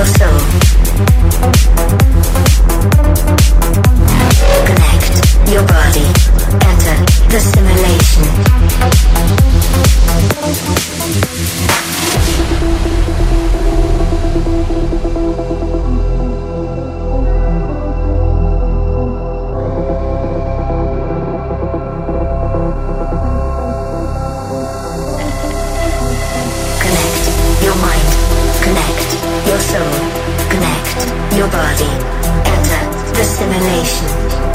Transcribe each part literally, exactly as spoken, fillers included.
your soul. Connect your body. Enter the simulation. Your body. Enter the simulation.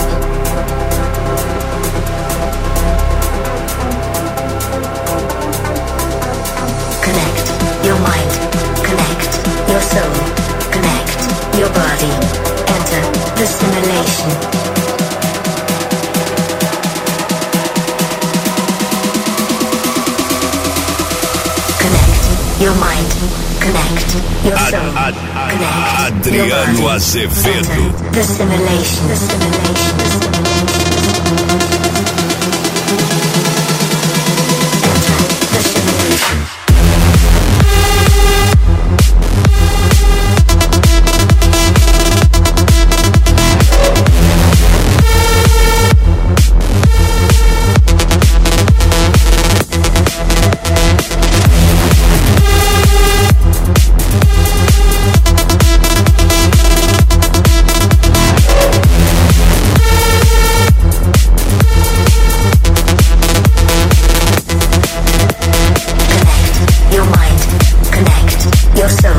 Connect your mind. Connect your soul. Connect your body. Enter the simulation. Connect your mind. Connect your soul. Ad, ad, ad, Connect Adriano your body. Azevedo. Enter the simulation. The simulation. The simulation. Enter the simulation. Your soul.